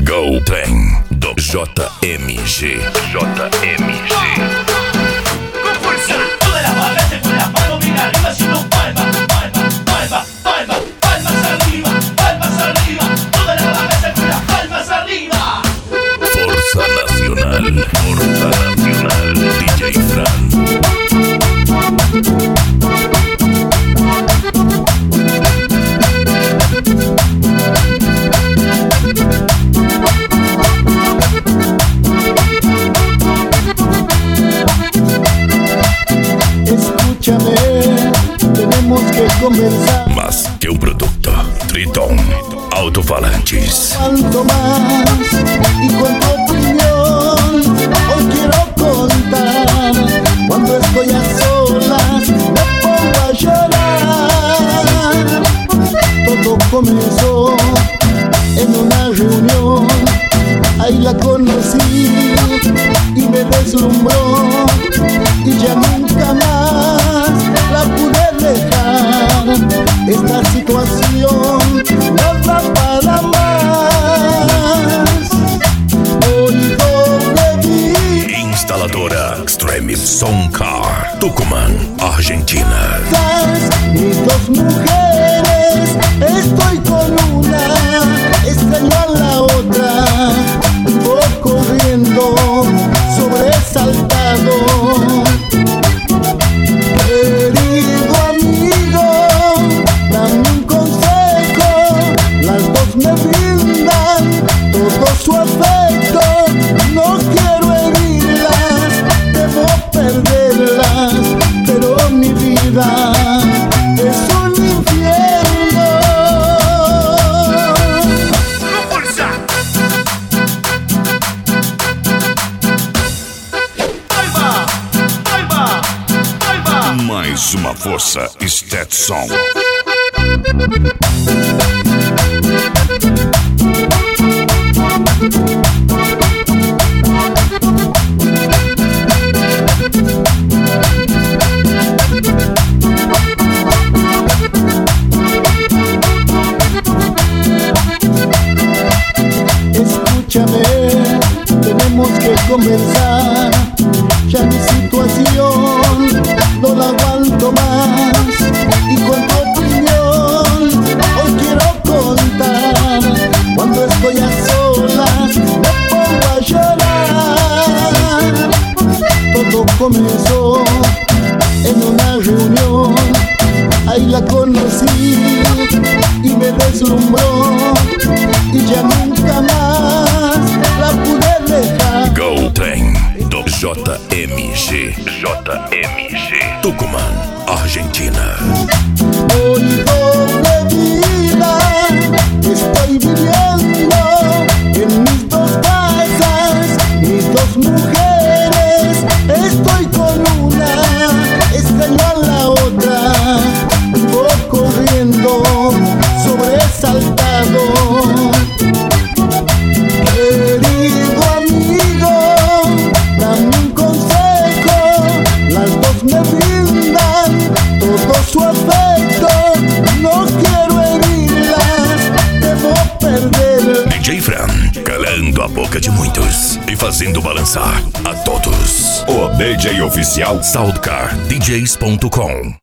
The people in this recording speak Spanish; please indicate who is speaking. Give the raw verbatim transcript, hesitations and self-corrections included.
Speaker 1: Go Trem do J M G. J M G.
Speaker 2: Con fuerza. Todas las balanzas con las manos bien arriba, sino palma, palma, palma, palma, palmas arriba, palmas arriba. Todas las balanzas con las palmas arriba.
Speaker 1: Forza Nacional. Forza Nacional. D J Fran.
Speaker 3: Escúchame, tenemos que conversar.
Speaker 1: Más que un producto. Triton Autofalantes.
Speaker 3: Cuanto más y con tu opinión hoy quiero contar. Cuando estoy a solas me pongo a llorar. Todo comenzó en una reunión. Ahí la conocí y me deslumbró, y ya nunca más la pude dejar. Esta situación no da para más. Hoy doble vi
Speaker 1: Instaladora Extreme Soundcar, Tucumán, Argentina.
Speaker 3: mis dos mujeres, estoy con una, extraño a la otra. Voy corriendo sobresaltado. Querido amigo, dame un consejo. Las dos me brindan todo su afecto. No quiero herirlas, debo perderlas, pero mi vida es un infierno.
Speaker 2: Con fuerza. Palma, palma, palma.
Speaker 1: Mais uma força Stetson.
Speaker 3: Escúchame, tenemos que conversar. Ya mi situación no la aguanto más, y con tu opinión hoy quiero contar. Cuando estoy a solas me pongo a llorar. Todo comenzó en una reunión. Ahí la conocí y me deslumbró, y ya nunca más la pude dejar.
Speaker 1: Go Trem do J M G. J M G. Tucumán, Argentina.
Speaker 3: Hoy doble vida estoy viviendo en mis dos casas, mis dos mujeres. Estoy con una, extraño a la otra. Voy corriendo sobresaltado. Querido amigo, dame un consejo. Las dos me brindan todo su afecto. No quiero herirlas, debo perderlas.
Speaker 1: D J Fran, calando a boca de muitos e fazendo balançar a todos. O D J oficial Soundcar D Js ponto com.